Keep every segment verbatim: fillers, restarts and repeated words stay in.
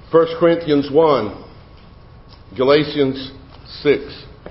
First Corinthians one, Galatians six.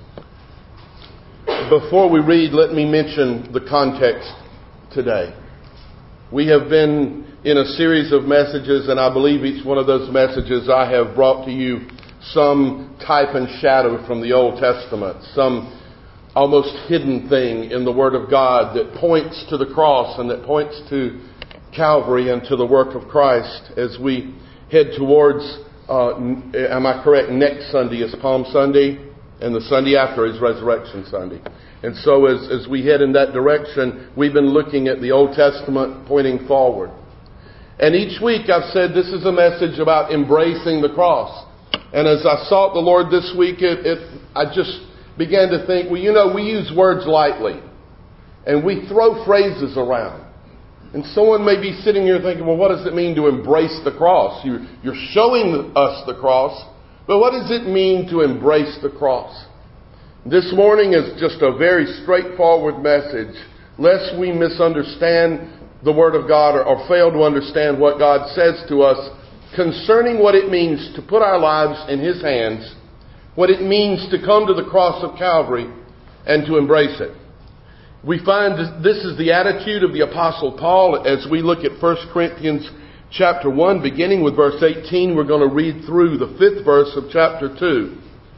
Before we read, let me mention the context today. We have been in a series of messages, and I believe each one of those messages I have brought to you some type and shadow from the Old Testament, some almost hidden thing in the Word of God that points to the cross and that points to Calvary and to the work of Christ as we head towards, uh, am I correct, next Sunday is Palm Sunday, and the Sunday after is Resurrection Sunday. And so as, as we head in that direction, we've been looking at the Old Testament pointing forward. And each week I've said this is a message about embracing the cross. And as I sought the Lord this week, it, it, I just began to think, well, you know, we use words lightly. And we throw phrases around. And someone may be sitting here thinking, well, what does it mean to embrace the cross? You, you're showing us the cross, but what does it mean to embrace the cross? This morning is just a very straightforward message, lest we misunderstand the Word of God or, or fail to understand what God says to us concerning what it means to put our lives in His hands, what it means to come to the cross of Calvary and to embrace it. We find this is the attitude of the Apostle Paul as we look at First Corinthians chapter one, beginning with verse eighteen. We're going to read through the fifth verse of chapter two.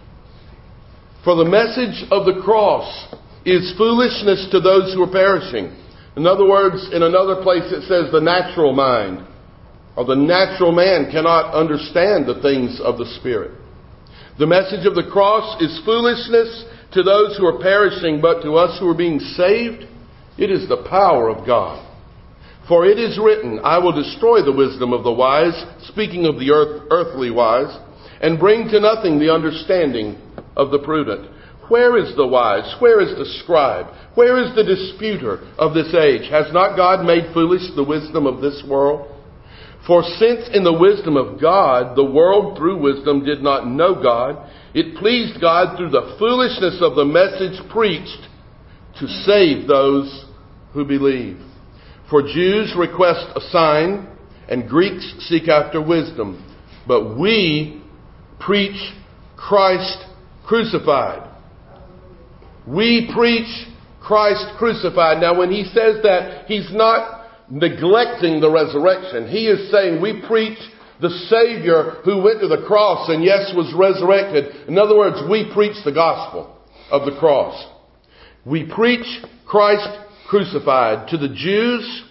For the message of the cross is foolishness to those who are perishing. In other words, in another place it says the natural mind or the natural man cannot understand the things of the Spirit. The message of the cross is foolishness to those who are perishing, but to us who are being saved, it is the power of God. For it is written, I will destroy the wisdom of the wise, speaking of the earth, earthly wise, and bring to nothing the understanding of the prudent. Where is the wise? Where is the scribe? Where is the disputer of this age? Has not God made foolish the wisdom of this world? For since in the wisdom of God, the world through wisdom did not know God, it pleased God through the foolishness of the message preached to save those who believe. For Jews request a sign, and Greeks seek after wisdom. But we preach Christ crucified. We preach Christ crucified. Now when he says that, he's not neglecting the resurrection. He is saying we preach the Savior who went to the cross and yes, was resurrected. In other words, we preach the gospel of the cross. We preach Christ crucified. To the Jews,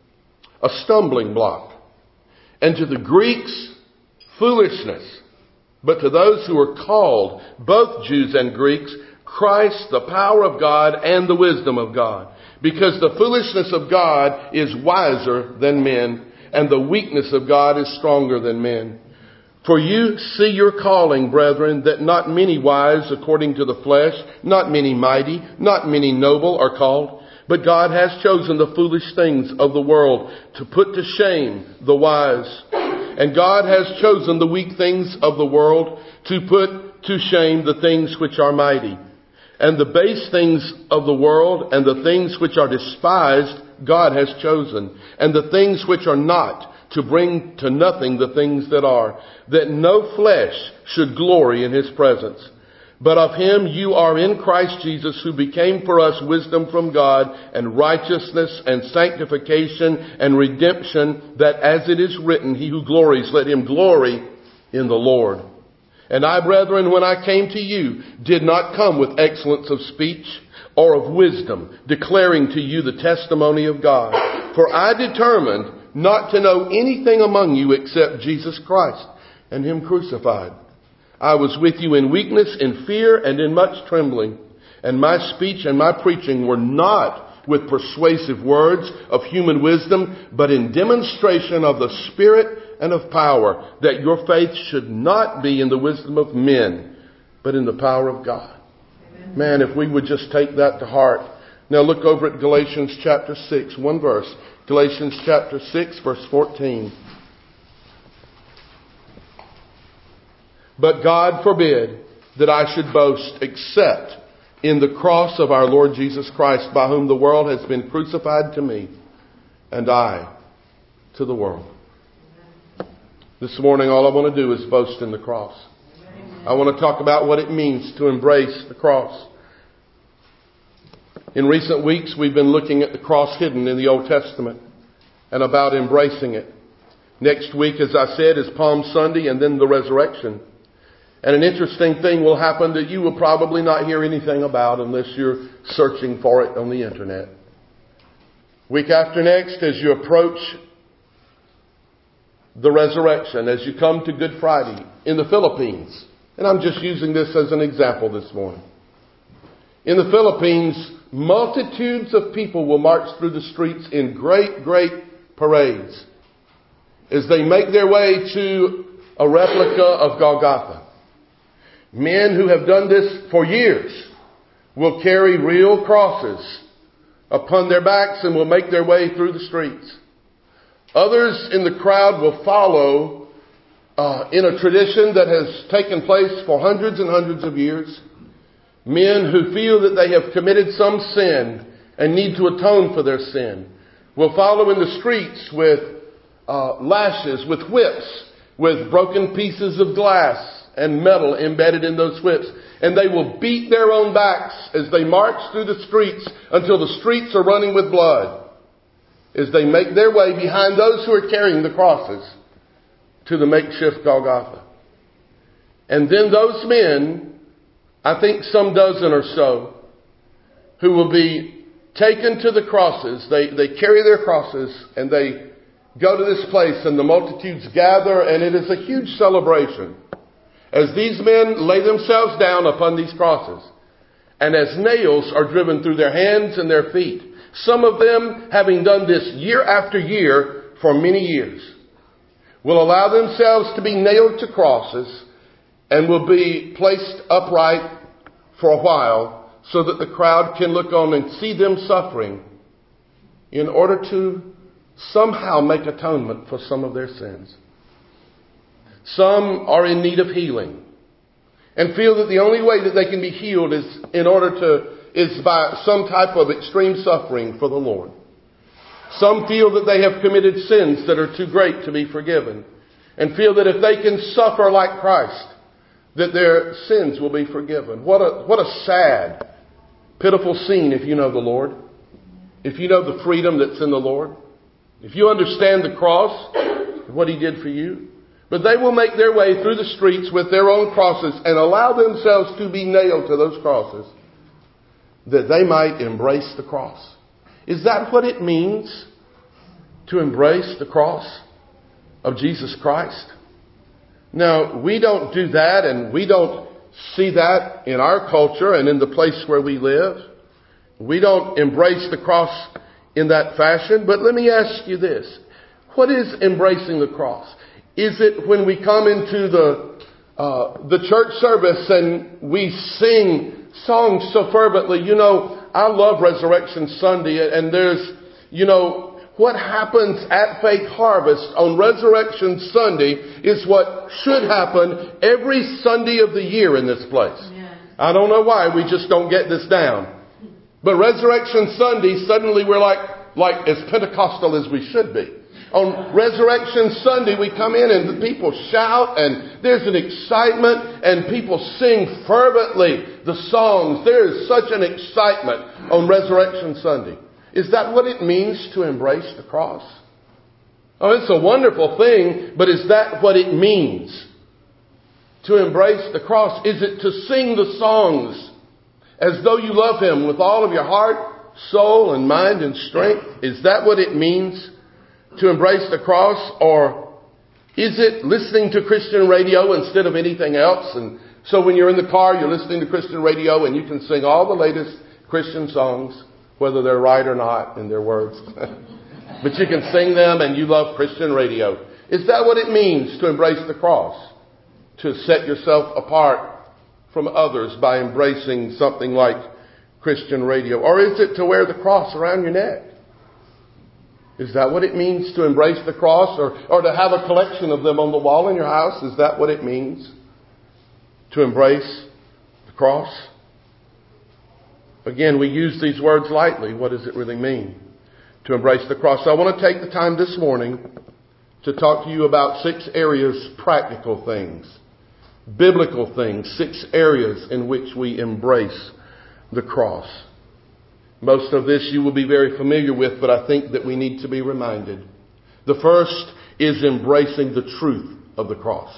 a stumbling block. And to the Greeks, foolishness. But to those who are called, both Jews and Greeks, Christ, the power of God and the wisdom of God. Because the foolishness of God is wiser than men, and the weakness of God is stronger than men. For you see your calling, brethren, that not many wise according to the flesh, not many mighty, not many noble are called. But God has chosen the foolish things of the world to put to shame the wise. And God has chosen the weak things of the world to put to shame the things which are mighty. And the base things of the world and the things which are despised, God has chosen. And the things which are not, to bring to nothing the things that are, that no flesh should glory in His presence. But of Him you are in Christ Jesus, who became for us wisdom from God, and righteousness and sanctification and redemption, that as it is written, he who glories, let him glory in the Lord. And I, brethren, when I came to you, did not come with excellence of speech or of wisdom, declaring to you the testimony of God. For I determined not to know anything among you except Jesus Christ and Him crucified. I was with you in weakness, in fear, and in much trembling. And my speech and my preaching were not with persuasive words of human wisdom, but in demonstration of the Spirit and of power, that your faith should not be in the wisdom of men, but in the power of God. Amen. Man, if we would just take that to heart. Now look over at Galatians chapter six, one verse. Galatians chapter six, verse fourteen. But God forbid that I should boast except in the cross of our Lord Jesus Christ, by whom the world has been crucified to me, and I to the world. This morning, all I want to do is boast in the cross. I want to talk about what it means to embrace the cross. In recent weeks, we've been looking at the cross hidden in the Old Testament and about embracing it. Next week, as I said, is Palm Sunday and then the resurrection. And an interesting thing will happen that you will probably not hear anything about unless you're searching for it on the internet. Week after next, as you approach the resurrection, as you come to Good Friday in the Philippines, and I'm just using this as an example this morning. In the Philippines, multitudes of people will march through the streets in great, great parades as they make their way to a replica of Golgotha. Men who have done this for years will carry real crosses upon their backs and will make their way through the streets. Others in the crowd will follow uh, in a tradition that has taken place for hundreds and hundreds of years. Men who feel that they have committed some sin and need to atone for their sin will follow in the streets with uh, lashes, with whips, with broken pieces of glass and metal embedded in those whips. And they will beat their own backs as they march through the streets until the streets are running with blood, as they make their way behind those who are carrying the crosses to the makeshift Golgotha. And then those men, I think some dozen or so, who will be taken to the crosses. They, they carry their crosses and they go to this place and the multitudes gather, and it is a huge celebration as these men lay themselves down upon these crosses and as nails are driven through their hands and their feet. Some of them, having done this year after year for many years, will allow themselves to be nailed to crosses and will be placed upright for a while so that the crowd can look on and see them suffering in order to somehow make atonement for some of their sins. Some are in need of healing and feel that the only way that they can be healed is in order to is by some type of extreme suffering for the Lord. Some feel that they have committed sins that are too great to be forgiven and feel that if they can suffer like Christ, that their sins will be forgiven. What a, what a sad, pitiful scene if you know the Lord. If you know the freedom that's in the Lord. If you understand the cross, what He did for you. But they will make their way through the streets with their own crosses and allow themselves to be nailed to those crosses that they might embrace the cross. Is that what it means to embrace the cross of Jesus Christ? Now, we don't do that, and we don't see that in our culture and in the place where we live. We don't embrace the cross in that fashion. But let me ask you this. What is embracing the cross? Is it when we come into the uh, the church service and we sing songs so fervently? You know, I love Resurrection Sunday, and there's, you know, what happens at Faith Harvest on Resurrection Sunday is what should happen every Sunday of the year in this place. Yeah. I don't know why we just don't get this down. But Resurrection Sunday, suddenly we're like, like as Pentecostal as we should be. On Resurrection Sunday, we come in and the people shout and there's an excitement and people sing fervently the songs. There is such an excitement on Resurrection Sunday. Is that what it means to embrace the cross? Oh, it's a wonderful thing, but is that what it means to embrace the cross? Is it to sing the songs as though you love Him with all of your heart, soul, and mind and strength? Is that what it means to embrace the cross? Or is it listening to Christian radio instead of anything else? And so when you're in the car, you're listening to Christian radio and you can sing all the latest Christian songs, whether they're right or not in their words. But you can sing them and you love Christian radio. Is that what it means to embrace the cross? To set yourself apart from others by embracing something like Christian radio? Or is it to wear the cross around your neck? Is that what it means to embrace the cross? Or, or to have a collection of them on the wall in your house? Is that what it means to embrace the cross? Again, we use these words lightly. What does it really mean to embrace the cross? So I want to take the time this morning to talk to you about six areas, practical things, biblical things, six areas in which we embrace the cross. Most of this you will be very familiar with, but I think that we need to be reminded. The first is embracing the truth of the cross.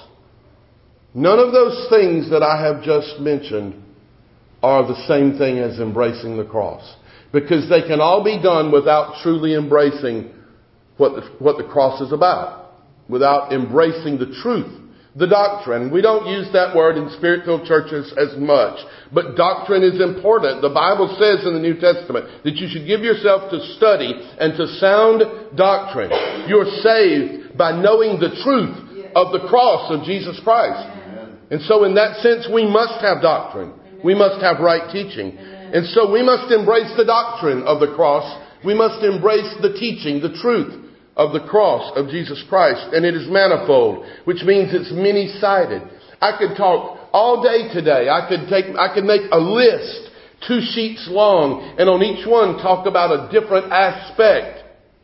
None of those things that I have just mentioned are the same thing as embracing the cross, because they can all be done without truly embracing what the, what the cross is about, without embracing the truth, the doctrine. We don't use that word in Spirit-filled churches as much, but doctrine is important. The Bible says in the New Testament that you should give yourself to study and to sound doctrine. You're saved by knowing the truth of the cross of Jesus Christ. And so in that sense, we must have doctrine. We must have right teaching. And so we must embrace the doctrine of the cross. We must embrace the teaching, the truth of the cross of Jesus Christ. And it is manifold, which means it's many-sided. I could talk all day today. I could take, I could make a list, two sheets long, and on each one talk about a different aspect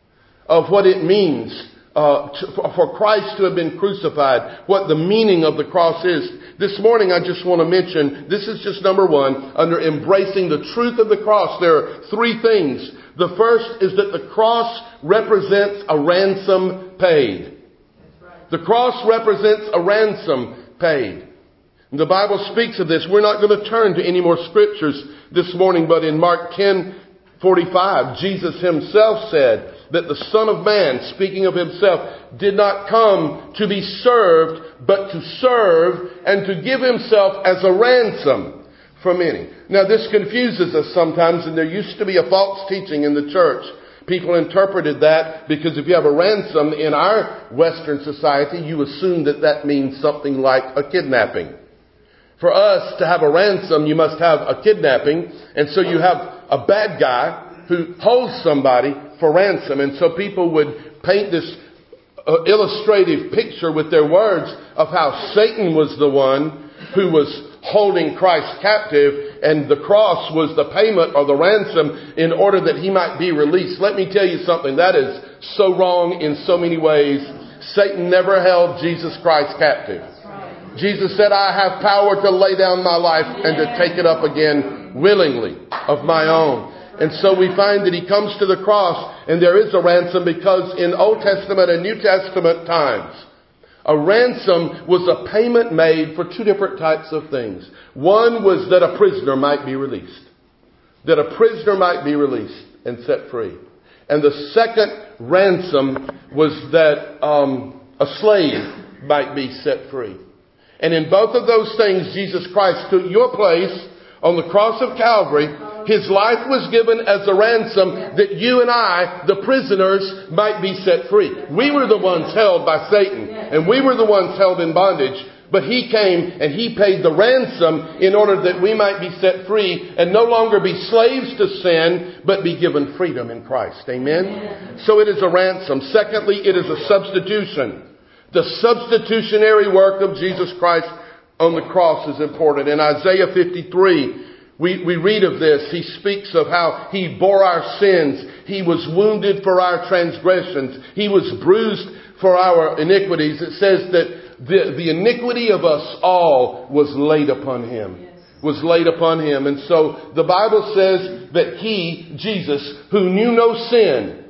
of what it means uh, to, for Christ to have been crucified, what the meaning of the cross is. This morning I just want to mention, this is just number one, under embracing the truth of the cross. There are three things. The first is that the cross represents a ransom paid. The cross represents a ransom paid. The Bible speaks of this. We're not going to turn to any more scriptures this morning, but in Mark ten forty-five, Jesus himself said that the Son of Man, speaking of himself, did not come to be served, but to serve and to give himself as a ransom for many. Now this confuses us sometimes, and there used to be a false teaching in the church. People interpreted that because if you have a ransom in our Western society, you assume that that means something like a kidnapping. For us to have a ransom, you must have a kidnapping. And so you have a bad guy who holds somebody for ransom. And so people would paint this uh, illustrative picture with their words of how Satan was the one who was holding Christ captive, and the cross was the payment or the ransom in order that he might be released. Let me tell you something. That is so wrong in so many ways. Satan never held Jesus Christ captive. Jesus said, I have power to lay down my life and to take it up again willingly of my own. And so we find that he comes to the cross, and there is a ransom, because in Old Testament and New Testament times, a ransom was a payment made for two different types of things. One was that a prisoner might be released. That a prisoner might be released and set free. And the second ransom was that um, a slave might be set free. And in both of those things, Jesus Christ took your place on the cross of Calvary. His life was given as a ransom that you and I, the prisoners, might be set free. We were the ones held by Satan, and we were the ones held in bondage. But he came and he paid the ransom in order that we might be set free and no longer be slaves to sin, but be given freedom in Christ. Amen? Amen. So it is a ransom. Secondly, it is a substitution. The substitutionary work of Jesus Christ on the cross is important. In Isaiah fifty-three, we, we read of this. He speaks of how he bore our sins. He was wounded for our transgressions. He was bruised for our iniquities. It says that the, the iniquity of us all was laid upon him. Yes. Was laid upon him. And so the Bible says that he, Jesus, who knew no sin,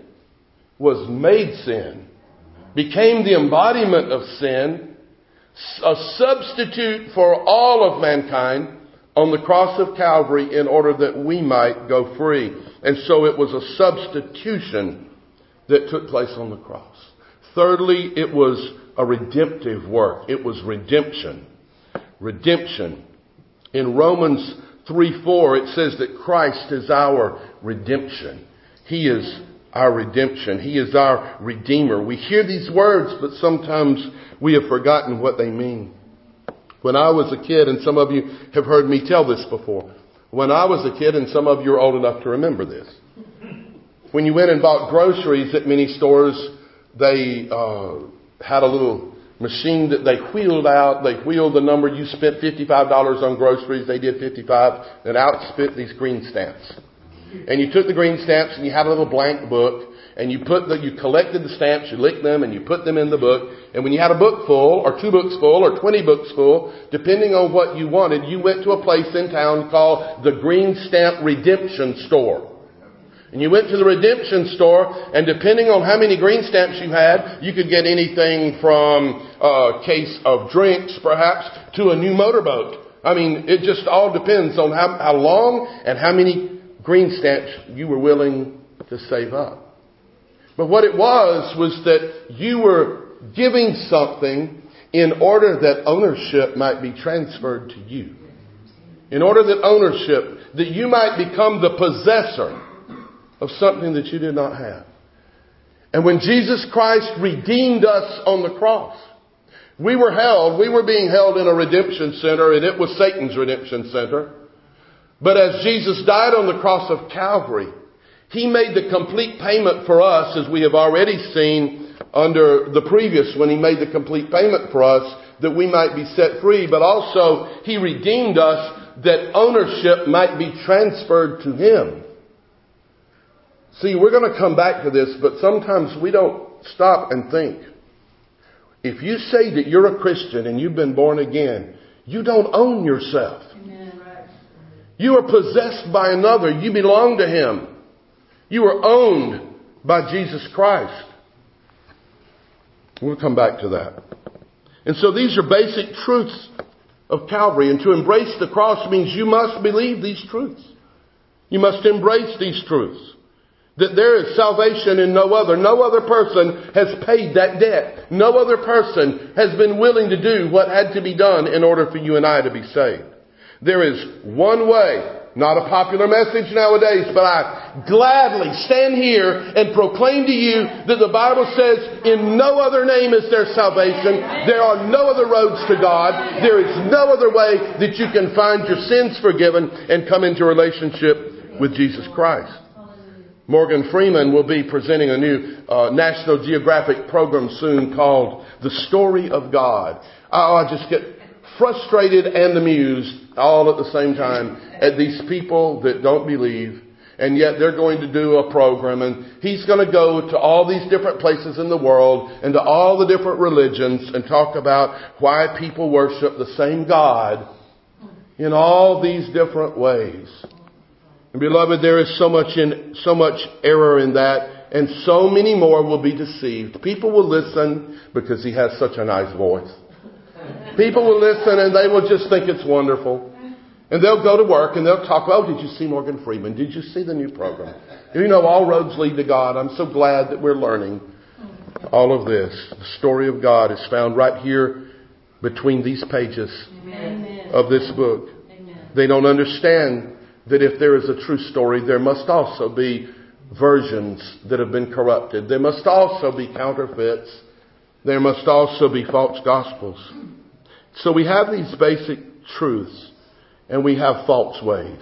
was made sin, became the embodiment of sin, a substitute for all of mankind on the cross of Calvary in order that we might go free. And so it was a substitution that took place on the cross. Thirdly, it was a redemptive work. It was redemption. Redemption. In Romans three four, it says that Christ is our redemption. He is our redemption. He is our Redeemer. We hear these words, but sometimes we have forgotten what they mean. When I was a kid, and some of you have heard me tell this before. When I was a kid, and some of you are old enough to remember this. When you went and bought groceries at many stores, they uh, had a little machine that they wheeled out. They wheeled the number. You spent fifty-five dollars on groceries. They did fifty-five. And out spit these green stamps. And you took the green stamps and you had a little blank book and you put the, you collected the stamps, you licked them, and you put them in the book. And when you had a book full, or two books full, or twenty books full, depending on what you wanted, you went to a place in town called the Green Stamp Redemption Store. And you went to the redemption store, and depending on how many green stamps you had, you could get anything from a case of drinks, perhaps, to a new motorboat. I mean, it just all depends on how, how long and how many green stamps you were willing to save up. But what it was, was that you were giving something in order that ownership might be transferred to you. In order that ownership, that you might become the possessor of something that you did not have. And when Jesus Christ redeemed us on the cross, we were held, we were being held in a redemption center, and it was Satan's redemption center. But as Jesus died on the cross of Calvary, He made the complete payment for us, as we have already seen under the previous one. He made the complete payment for us that we might be set free, but also He redeemed us that ownership might be transferred to Him. See, we're going to come back to this, but sometimes we don't stop and think. If you say that you're a Christian and you've been born again, you don't own yourself. Amen. You are possessed by another. You belong to Him. You are owned by Jesus Christ. We'll come back to that. And so these are basic truths of Calvary. And to embrace the cross means you must believe these truths. You must embrace these truths. That there is salvation in no other. No other person has paid that debt. No other person has been willing to do what had to be done in order for you and I to be saved. There is one way. Not a popular message nowadays, but I gladly stand here and proclaim to you that the Bible says in no other name is there salvation. There are no other roads to God. There is no other way that you can find your sins forgiven and come into relationship with Jesus Christ. Morgan Freeman will be presenting a new uh, National Geographic program soon called The Story of God. Oh, I just get frustrated and amused all at the same time at these people that don't believe, and yet they're going to do a program, and he's going to go to all these different places in the world and to all the different religions and talk about why people worship the same God in all these different ways. And beloved, there is so much in so much error in that, and so many more will be deceived. People will listen because he has such a nice voice. People will listen and they will just think it's wonderful. And they'll go to work and they'll talk, oh, did you see Morgan Freeman? Did you see the new program? You know, all roads lead to God. I'm so glad that we're learning all of this. The story of God is found right here between these pages Amen. Of this book. Amen. They don't understand that if there is a true story, there must also be versions that have been corrupted. There must also be counterfeits. There must also be false gospels. So we have these basic truths, and we have false ways.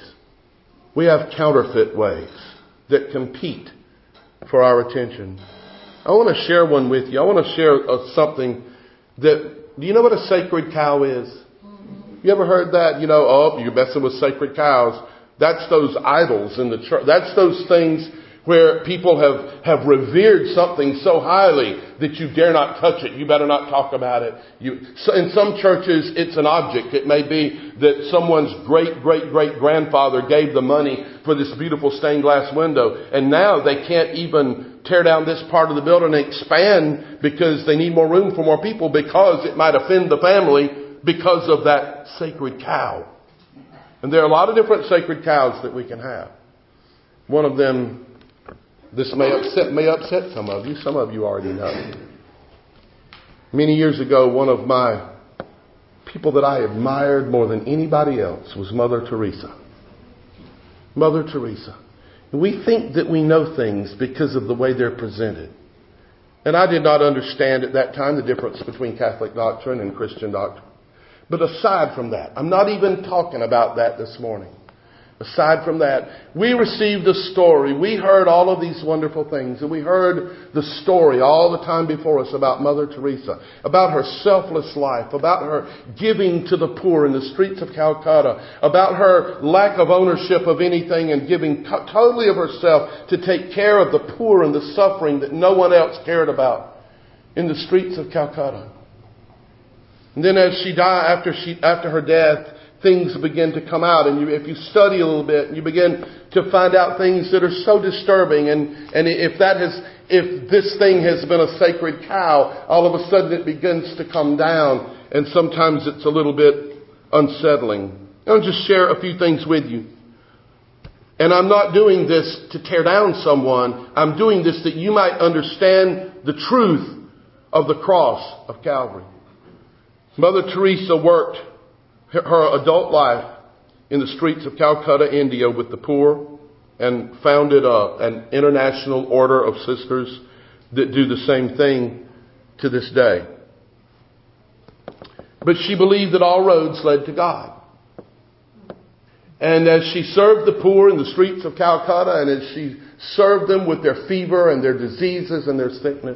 We have counterfeit ways that compete for our attention. I want to share one with you. I want to share uh, something that, do you know what a sacred cow is? You ever heard that? You know, oh, you're messing with sacred cows. That's those idols in the church. That's those things where people have, have revered something so highly that you dare not touch it. You better not talk about it. You, so in some churches, it's an object. It may be that someone's great, great, great grandfather gave the money for this beautiful stained glass window. And now they can't even tear down this part of the building and expand because they need more room for more people because it might offend the family because of that sacred cow. And there are a lot of different sacred cows that we can have. One of them, this may upset may upset some of you. Some of you already know. Many years ago, one of my people that I admired more than anybody else was Mother Teresa. Mother Teresa. And we think that we know things because of the way they're presented. And I did not understand at that time the difference between Catholic doctrine and Christian doctrine. But aside from that, I'm not even talking about that this morning. Aside from that, we received a story. We heard all of these wonderful things. And we heard the story all the time before us about Mother Teresa, about her selfless life, about her giving to the poor in the streets of Calcutta, about her lack of ownership of anything and giving co- totally of herself to take care of the poor and the suffering that no one else cared about in the streets of Calcutta. And then as she died, after she, after her death, things begin to come out, and you, if you study a little bit, you begin to find out things that are so disturbing. And, and if that has, if this thing has been a sacred cow, all of a sudden it begins to come down, and sometimes it's a little bit unsettling. I'll just share a few things with you. And I'm not doing this to tear down someone. I'm doing this that you might understand the truth of the cross of Calvary. Mother Teresa worked her adult life in the streets of Calcutta, India with the poor, and founded a, an international order of sisters that do the same thing to this day. But she believed that all roads led to God. And as she served the poor in the streets of Calcutta, and as she served them with their fever and their diseases and their sickness,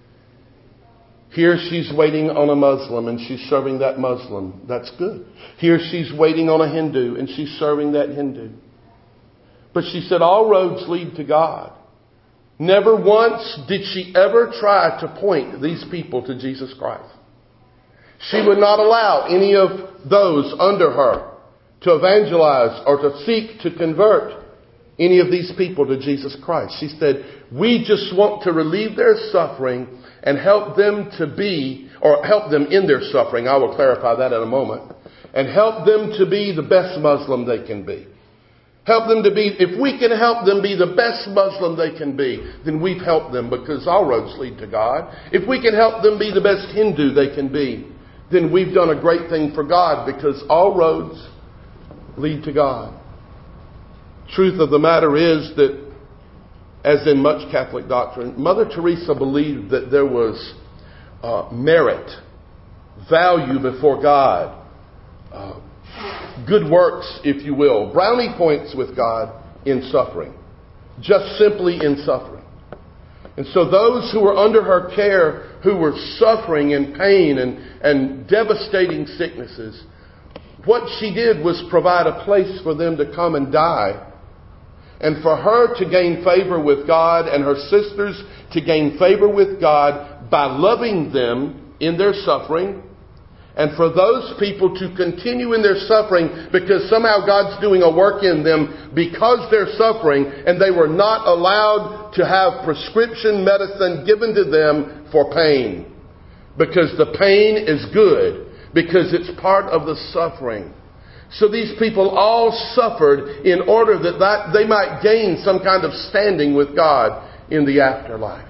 here she's waiting on a Muslim and she's serving that Muslim. That's good. Here she's waiting on a Hindu and she's serving that Hindu. But she said all roads lead to God. Never once did she ever try to point these people to Jesus Christ. She would not allow any of those under her to evangelize or to seek to convert any of these people to Jesus Christ. She said, we just want to relieve their suffering and help them to be, or help them in their suffering. I will clarify that in a moment. And help them to be the best Muslim they can be. Help them to be, if we can help them be the best Muslim they can be, then we've helped them, because all roads lead to God. If we can help them be the best Hindu they can be, then we've done a great thing for God, because all roads lead to God. Truth of the matter is that, as in much Catholic doctrine, Mother Teresa believed that there was uh, merit, value before God, uh, good works, if you will, brownie points with God in suffering, just simply in suffering. And so those who were under her care, who were suffering in pain and, and devastating sicknesses, what she did was provide a place for them to come and die, and for her to gain favor with God and her sisters to gain favor with God by loving them in their suffering, and for those people to continue in their suffering because somehow God's doing a work in them because they're suffering, and they were not allowed to have prescription medicine given to them for pain, because the pain is good, because it's part of the suffering. So these people all suffered in order that, that they might gain some kind of standing with God in the afterlife.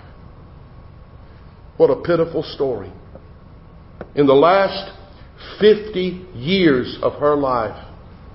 What a pitiful story. In the last fifty years of her life,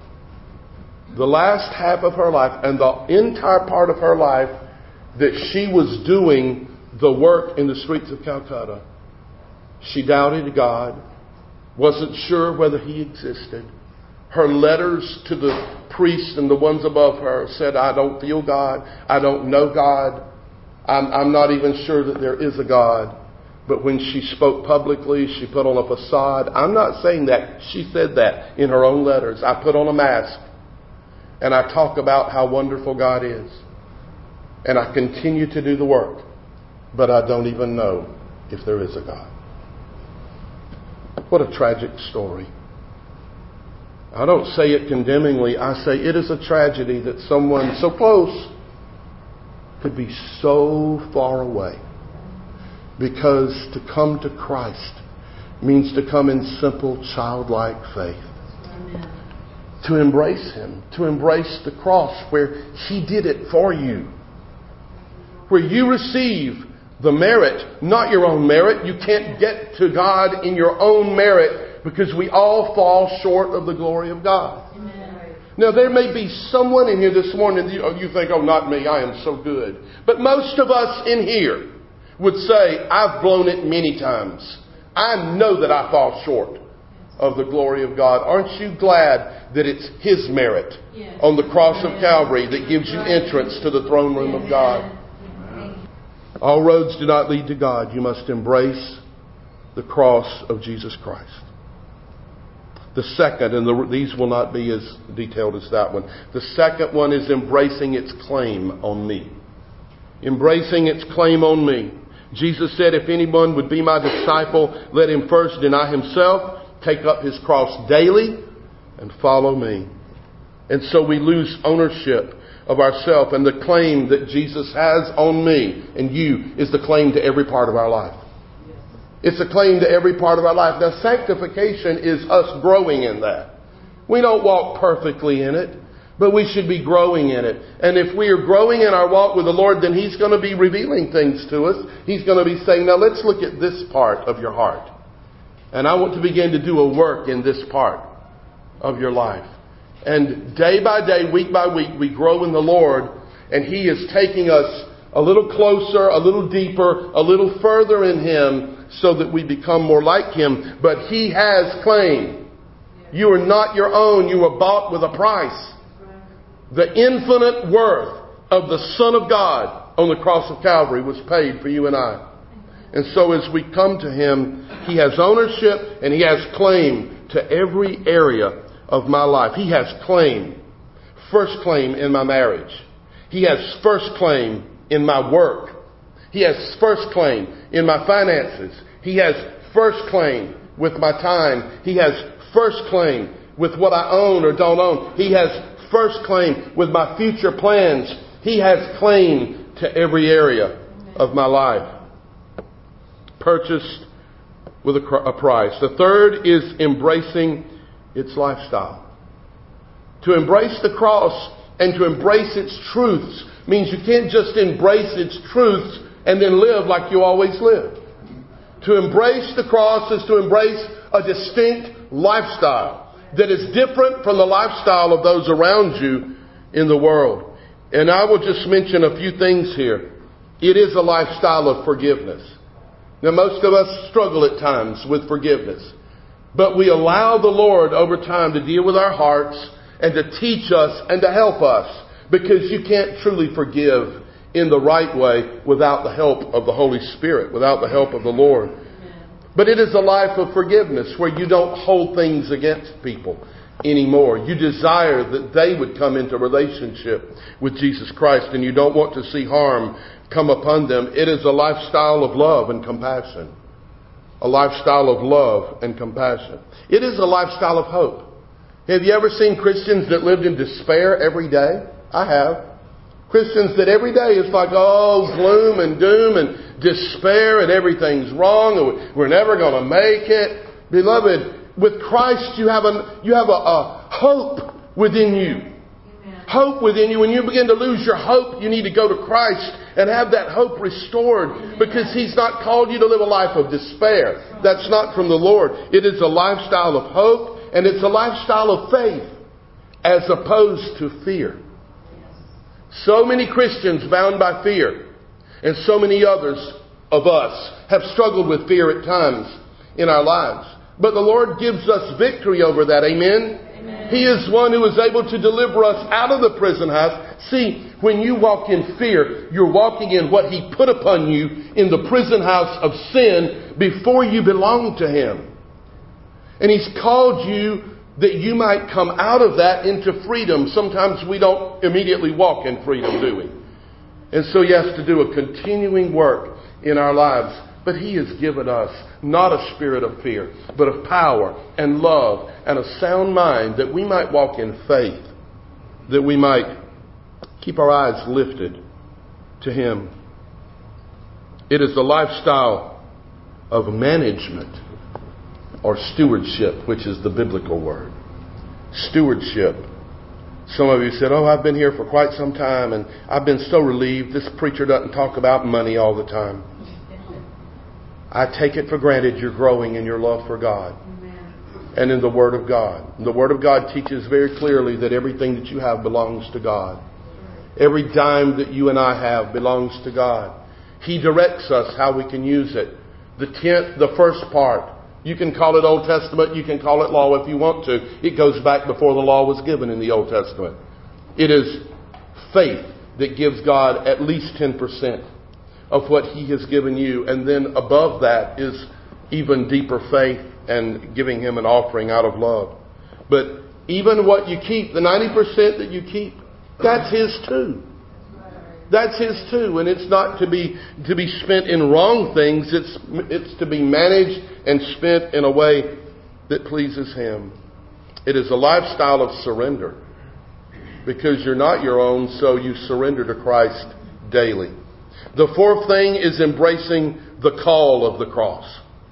the last half of her life and the entire part of her life that she was doing the work in the streets of Calcutta, she doubted God, wasn't sure whether He existed. Her letters to the priests and the ones above her said, I don't feel God. I don't know God. I'm, I'm not even sure that there is a God. But when she spoke publicly, she put on a facade. I'm not saying that. She said that in her own letters. I put on a mask and I talk about how wonderful God is. And I continue to do the work. But I don't even know if there is a God. What a tragic story. I don't say it condemningly. I say it is a tragedy that someone so close could be so far away. Because to come to Christ means to come in simple childlike faith. Amen. To embrace Him. To embrace the cross where He did it for you. Where you receive the merit, not your own merit. You can't get to God in your own merit, because we all fall short of the glory of God. Amen. Now, there may be someone in here this morning that you, you think, oh, not me, I am so good. But most of us in here would say, I've blown it many times. I know that I fall short. of the glory of God. Aren't you glad that it's His merit on the cross of Calvary that gives you entrance to the throne room of God? All roads do not lead to God. You must embrace the cross of Jesus Christ. The second, and the, these will not be as detailed as that one. The second one is embracing its claim on me. Embracing its claim on me. Jesus said, if anyone would be my disciple, let him first deny himself, take up his cross daily, and follow me. And so we lose ownership of ourselves, and the claim that Jesus has on me and you is the claim to every part of our life. It's a claim to every part of our life. Now, sanctification is us growing in that. We don't walk perfectly in it, but we should be growing in it. And if we are growing in our walk with the Lord, then He's going to be revealing things to us. He's going to be saying, now let's look at this part of your heart. And I want to begin to do a work in this part of your life. And day by day, week by week, we grow in the Lord, and He is taking us a little closer, a little deeper, a little further in Him so that we become more like Him. But He has claim. You are not your own. You were bought with a price. The infinite worth of the Son of God on the cross of Calvary was paid for you and I. And so as we come to Him, He has ownership and He has claim to every area of my life. He has claim. First claim in my marriage. He has first claim in my work. He has first claim in my finances. He has first claim with my time. He has first claim with what I own or don't own. He has first claim with my future plans. He has claim to every area of my life. Purchased with a, a price. The third is embracing its lifestyle. To embrace the cross and to embrace its truths means you can't just embrace its truths and then live like you always lived. To embrace the cross is to embrace a distinct lifestyle that is different from the lifestyle of those around you in the world. And I will just mention a few things here. It is a lifestyle of forgiveness. Now, most of us struggle at times with forgiveness. But we allow the Lord over time to deal with our hearts and to teach us and to help us. Because you can't truly forgive in the right way without the help of the Holy Spirit, without the help of the Lord. But it is a life of forgiveness where you don't hold things against people anymore. You desire that they would come into relationship with Jesus Christ, and you don't want to see harm come upon them. It is a lifestyle of love and compassion. A lifestyle of love and compassion. It is a lifestyle of hope. Have you ever seen Christians that lived in despair every day? I have. Christians that every day is like, oh, gloom and doom and despair and everything's wrong and we're never going to make it. Beloved, with Christ you have a, you have a, a hope within you. Amen. Hope within you. When you begin to lose your hope, you need to go to Christ and have that hope restored. Amen. Because He's not called you to live a life of despair. That's not from the Lord. It is a lifestyle of hope and it's a lifestyle of faith as opposed to fear. So many Christians bound by fear, and so many others of us have struggled with fear at times in our lives. But the Lord gives us victory over that. Amen? Amen. He is one who is able to deliver us out of the prison house. See, when you walk in fear, you're walking in what He put upon you in the prison house of sin before you belong to Him. And He's called you that you might come out of that into freedom. Sometimes we don't immediately walk in freedom, do we? And so He has to do a continuing work in our lives. But He has given us not a spirit of fear, but of power and love and a sound mind, that we might walk in faith, that we might keep our eyes lifted to Him. It is the lifestyle of management, or stewardship, which is the biblical word. Stewardship. Some of you said, oh, I've been here for quite some time and I've been so relieved this preacher doesn't talk about money all the time. I take it for granted you're growing in your love for God. Amen. And in the Word of God. The Word of God teaches very clearly that everything that you have belongs to God. Every dime that you and I have belongs to God. He directs us how we can use it. The tenth, the first part You can call it Old Testament. You can call it law if you want to. It goes back before the law was given in the Old Testament. It is faith that gives God at least ten percent of what He has given you. And then above that is even deeper faith and giving Him an offering out of love. But even what you keep, the ninety percent that you keep, that's His too. That's His too. And it's not to be to be spent in wrong things. It's it's to be managed and spent in a way that pleases Him. It is a lifestyle of surrender. Because you're not your own, so you surrender to Christ daily. The fourth thing is embracing the call of the cross.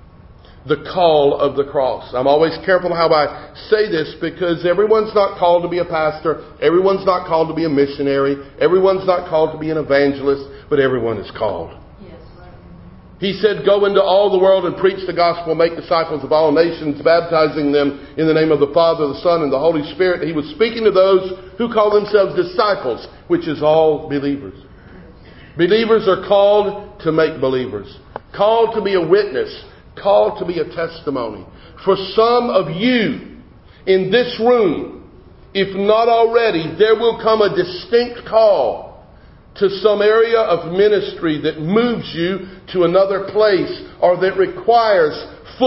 The call of the cross. I'm always careful how I say this because everyone's not called to be a pastor. Everyone's not called to be a missionary. Everyone's not called to be an evangelist. But everyone is called. Yes, right. He said, go into all the world and preach the gospel, make disciples of all nations, baptizing them in the name of the Father, the Son, and the Holy Spirit. He was speaking to those who call themselves disciples, which is all believers. Believers are called to make believers. Called to be a witness. Called to be a testimony. For some of you in this room, if not already, there will come a distinct call to some area of ministry that moves you to another place, or that requires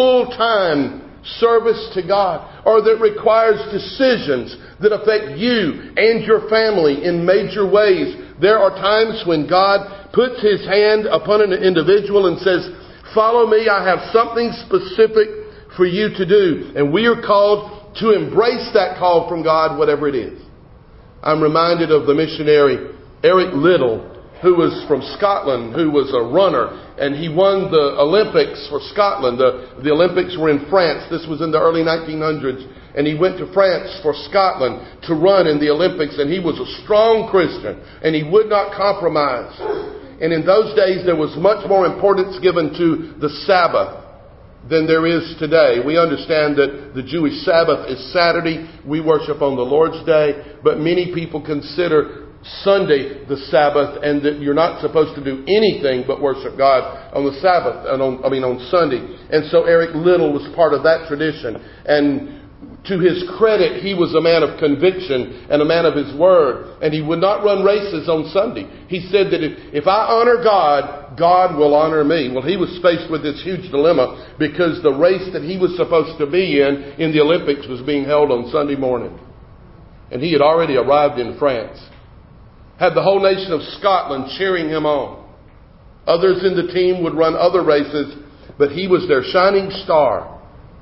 full-time service to God, or that requires decisions that affect you and your family in major ways. There are times when God puts His hand upon an individual and says, follow me, I have something specific for you to do. And we are called to embrace that call from God, whatever it is. I'm reminded of the missionary Eric Liddell, who was from Scotland, who was a runner, and he won the Olympics for Scotland. The, the Olympics were in France. This was in the early nineteen hundreds. And he went to France for Scotland to run in the Olympics. And he was a strong Christian, and he would not compromise. And in those days, there was much more importance given to the Sabbath than there is today. We understand that the Jewish Sabbath is Saturday. We worship on the Lord's Day. But many people consider Sunday the Sabbath, and that you're not supposed to do anything but worship God on the Sabbath, and on, I mean on Sunday. And so Eric Liddell was part of that tradition. And to his credit, he was a man of conviction and a man of his word. And he would not run races on Sunday. He said that if, if I honor God, God will honor me. Well, he was faced with this huge dilemma because the race that he was supposed to be in, in the Olympics, was being held on Sunday morning. And he had already arrived in France. Had the whole nation of Scotland cheering him on. Others in the team would run other races, but he was their shining star.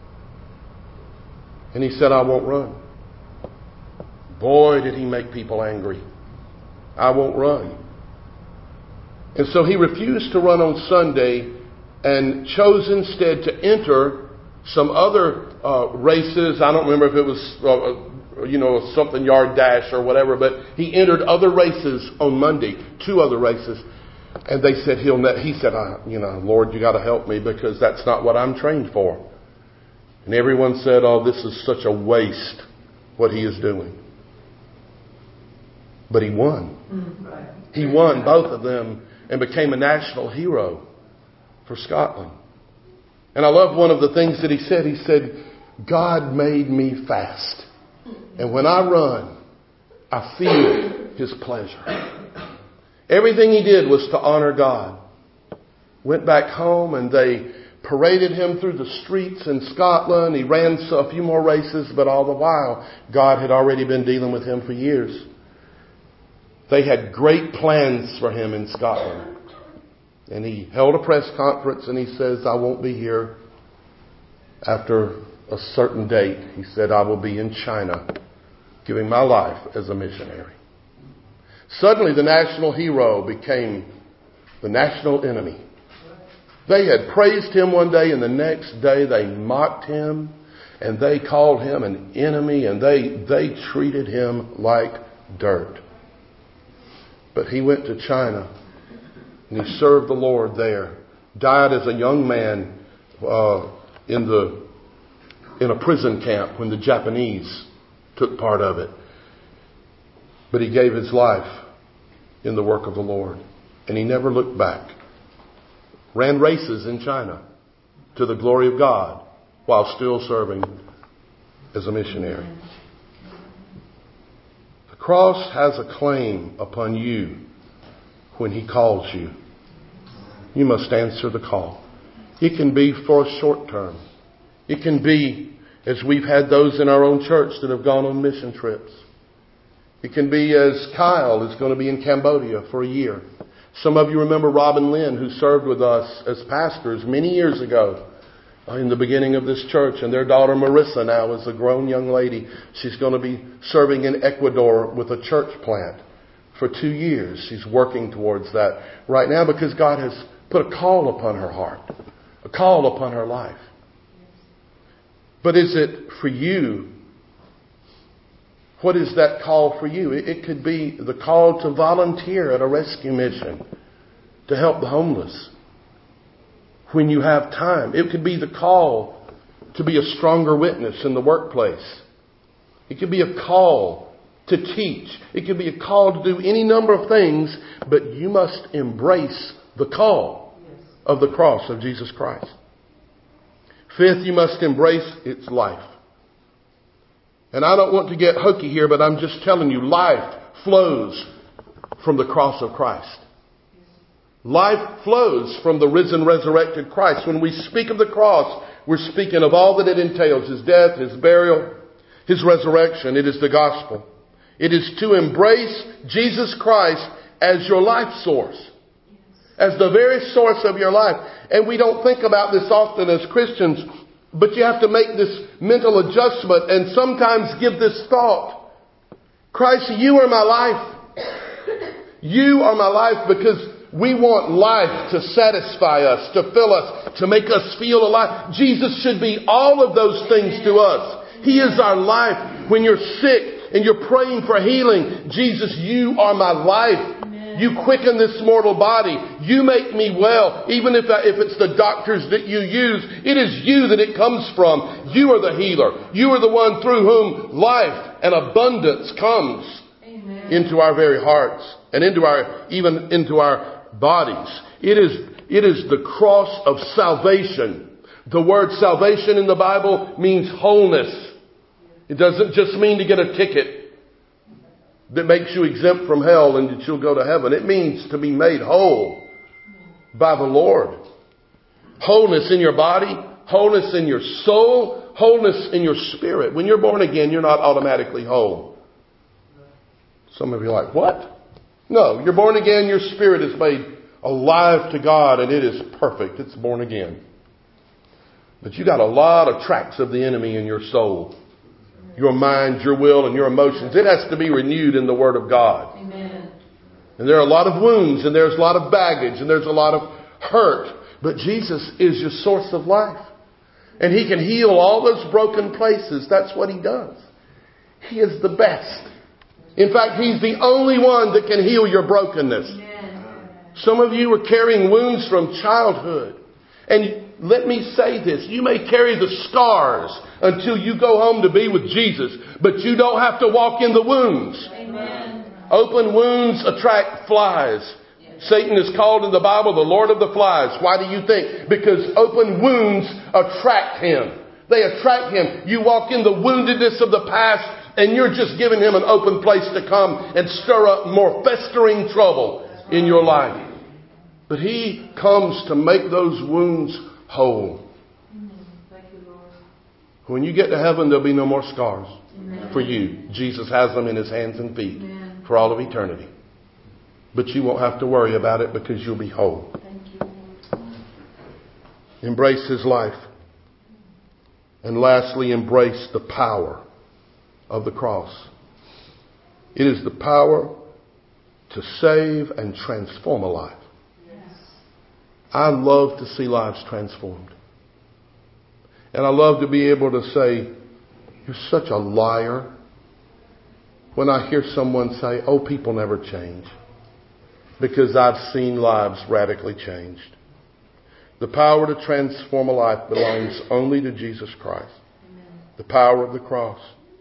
And he said, I won't run. Boy, did he make people angry. I won't run. And so he refused to run on Sunday and chose instead to enter some other uh, races. I don't remember if it was, uh, you know, something yard dash or whatever, but he entered other races on Monday, two other races. And they said, he'll ne-. he said, I, you know, Lord, you got to help me because that's not what I'm trained for. And everyone said, oh, this is such a waste, what he is doing. But he won. He won both of them and became a national hero for Scotland. And I love one of the things that he said. He said, God made me fast. And when I run, I feel His pleasure. Everything he did was to honor God. Went back home and they paraded him through the streets in Scotland. He ran a few more races, but all the while, God had already been dealing with him for years. They had great plans for him in Scotland. And he held a press conference and he says, I won't be here after a certain date. He said, I will be in China giving my life as a missionary. Suddenly the national hero became the national enemy. They had praised him one day and the next day they mocked him and they called him an enemy and they, they treated him like dirt. But he went to China and he served the Lord there. Died as a young man uh, in the in a prison camp when the Japanese took part of it. But he gave his life in the work of the Lord. And he never looked back. Ran races in China to the glory of God. while still serving as a missionary. The cross has a claim upon you when He calls you. You must answer the call. It can be for a short term. It can be, as we've had those in our own church that have gone on mission trips. It can be as Kyle is going to be in Cambodia for a year. Some of you remember Robin Lynn, who served with us as pastors many years ago in the beginning of this church. And their daughter Marissa now is a grown young lady. She's going to be serving in Ecuador with a church plant for two years. She's working towards that right now because God has put a call upon her heart, a call upon her life. But is it for you? What is that call for you? It could be the call to volunteer at a rescue mission to help the homeless when you have time. It could be the call to be a stronger witness in the workplace. It could be a call to teach. It could be a call to do any number of things, but you must embrace the call of the cross of Jesus Christ. Fifth, you must embrace its life. And I don't want to get hokey here, but I'm just telling you, life flows from the cross of Christ. Life flows from the risen, resurrected Christ. When we speak of the cross, we're speaking of all that it entails. His death, His burial, His resurrection. It is the gospel. It is to embrace Jesus Christ as your life source. As the very source of your life. And we don't think about this often as Christians, but you have to make this mental adjustment and sometimes give this thought. Christ, you are my life. You are my life, because we want life to satisfy us, to fill us, to make us feel alive. Jesus should be all of those things to us. He is our life. When you're sick and you're praying for healing, Jesus, you are my life. You quicken this mortal body. You make me well. Even if, if it's the doctors that you use, it is you that it comes from. You are the healer. You are the one through whom life and abundance comes. Amen. Into our very hearts and into our, even into our bodies. It is, it is the cross of salvation. The word salvation in the Bible means wholeness. It doesn't just mean to get a ticket that makes you exempt from hell and that you'll go to heaven. It means to be made whole by the Lord. Wholeness in your body, wholeness in your soul, wholeness in your spirit. When you're born again, you're not automatically whole. Some of you are like, what? No, you're born again, your spirit is made alive to God, and it is perfect. It's born again. But you got a lot of tracks of the enemy in your soul. Your mind, your will, and your emotions. It has to be renewed in the Word of God. Amen. And there are a lot of wounds, and there's a lot of baggage, and there's a lot of hurt. But Jesus is your source of life. And He can heal all those broken places. That's what He does. He is the best. In fact, He's the only one that can heal your brokenness. Amen. Some of you are carrying wounds from childhood. And let me say this. You may carry the scars until you go home to be with Jesus, but you don't have to walk in the wounds. Amen. Open wounds attract flies. Yes. Satan is called in the Bible the Lord of the Flies. Why do you think? Because open wounds attract him. They attract him. You walk in the woundedness of the past, and you're just giving him an open place to come and stir up more festering trouble in your life. But he comes to make those wounds whole. Thank you, Lord. When you get to heaven, there'll be no more scars. Amen. For you. Jesus has them in His hands and feet. Amen. For all of eternity. But you won't have to worry about it because you'll be whole. Thank you. Embrace His life. And lastly, embrace the power of the cross. It is the power to save and transform a life. I love to see lives transformed. And I love to be able to say, you're such a liar. When I hear someone say, oh, people never change. Because I've seen lives radically changed. The power to transform a life belongs only to Jesus Christ. Amen. The power of the cross.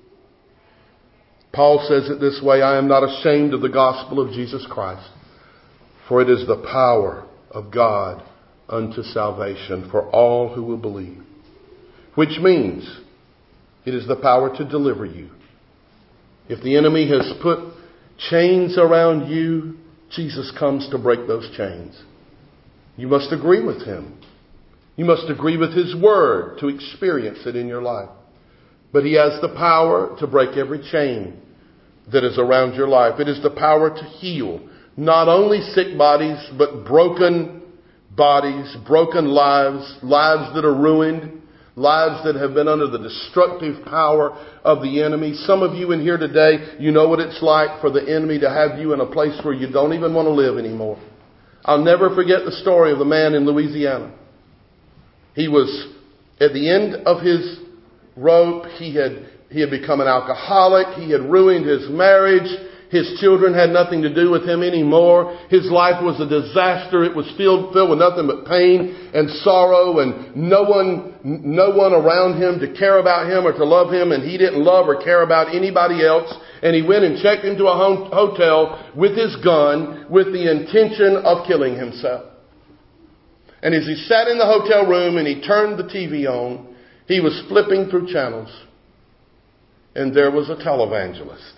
Paul says it this way, I am not ashamed of the gospel of Jesus Christ, for it is the power of God unto salvation for all who will believe. which means it is the power to deliver you. If the enemy has put chains around you, Jesus comes to break those chains. You must agree with him. You must agree with his word to experience it in your life. But he has the power to break every chain that is around your life. It is the power to heal not only sick bodies, but broken bodies, broken lives, lives that are ruined, lives that have been under the destructive power of the enemy. Some of you in here today, you know what it's like for the enemy to have you in a place where you don't even want to live anymore. I'll never forget the story of the man in Louisiana. He was at the end of his rope. He had, he had become an alcoholic. He had ruined his marriage. His children had nothing to do with him anymore. His life was a disaster. It was filled, filled with nothing but pain and sorrow, and no one, no one around him to care about him or to love him, and he didn't love or care about anybody else. And he went and checked into a home, hotel with his gun with the intention of killing himself. And as he sat in the hotel room and he turned the T V on, he was flipping through channels, and there was a televangelist.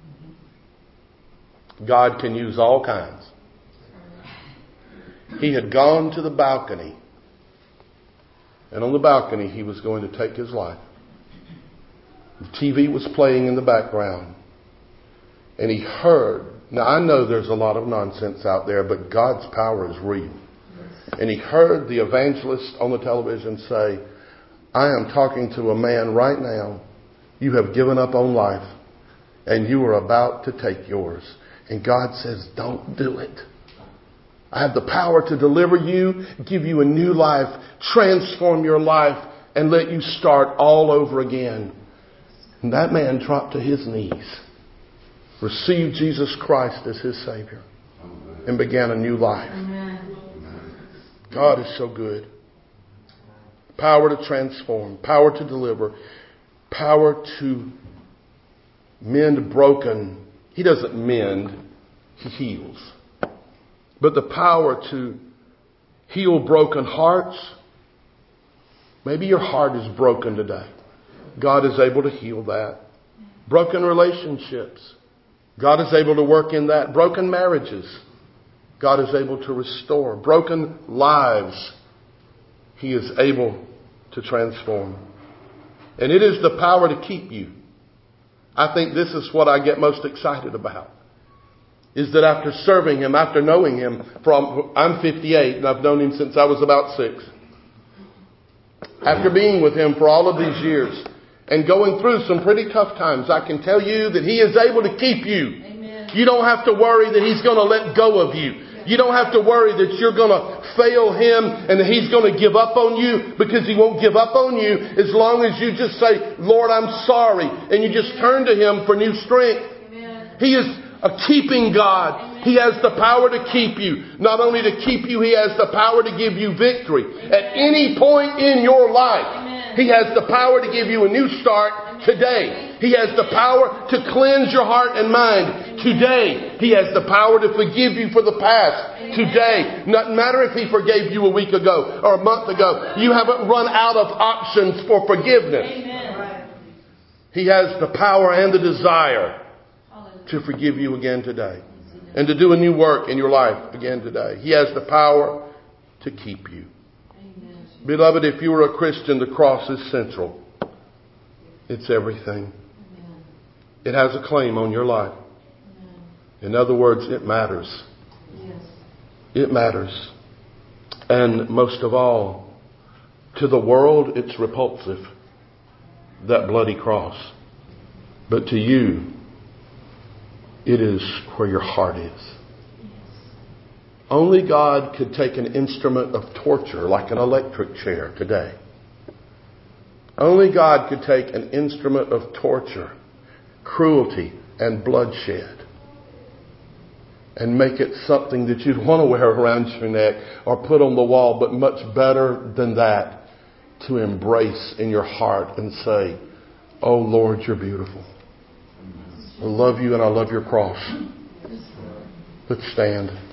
God can use all kinds. He had gone to the balcony, and on the balcony he was going to take his life. The T V was playing in the background, and he heard, now I know there's a lot of nonsense out there, but God's power is real. And he heard the evangelist on the television say, I am talking to a man right now. You have given up on life, and you are about to take yours. And God says, don't do it. I have the power to deliver you, give you a new life, transform your life, and let you start all over again. And that man dropped to his knees, received Jesus Christ as his Savior, and began a new life. Amen. God is so good. Power to transform, power to deliver, power to mend broken. He doesn't mend, he heals. But the power to heal broken hearts. Maybe your heart is broken today. God is able to heal that. Broken relationships. God is able to work in that. Broken marriages. God is able to restore. Broken lives. He is able to transform. And it is the power to keep you. I think this is what I get most excited about. Is that after serving him, after knowing him from, I'm fifty-eight and I've known him since I was about six. After being with him for all of these years and going through some pretty tough times, I can tell you that he is able to keep you. Amen. You don't have to worry that he's going to let go of you. You don't have to worry that you're going to fail him and that he's going to give up on you, because he won't give up on you as long as you just say, Lord, I'm sorry. And you just turn to him for new strength. Amen. He is a keeping God. Amen. He has the power to keep you. Not only to keep you, he has the power to give you victory. Amen. At any point in your life. Amen. He has the power to give you a new start today. He has the power to cleanse your heart and mind today. He has the power to forgive you for the past today. Doesn't matter if he forgave you a week ago or a month ago. You haven't run out of options for forgiveness. He has the power and the desire to forgive you again today and to do a new work in your life again today. He has the power to keep you. Beloved, if you are a Christian, the cross is central. It's everything. It has a claim on your life. In other words, it matters. It matters. And most of all, to the world, it's repulsive, that bloody cross. But to you, it is where your heart is. Only God could take an instrument of torture like an electric chair today. Only God could take an instrument of torture, cruelty, and bloodshed and make it something that you'd want to wear around your neck or put on the wall, but much better than that, to embrace in your heart and say, oh Lord, you're beautiful. I love you and I love your cross. Let's stand.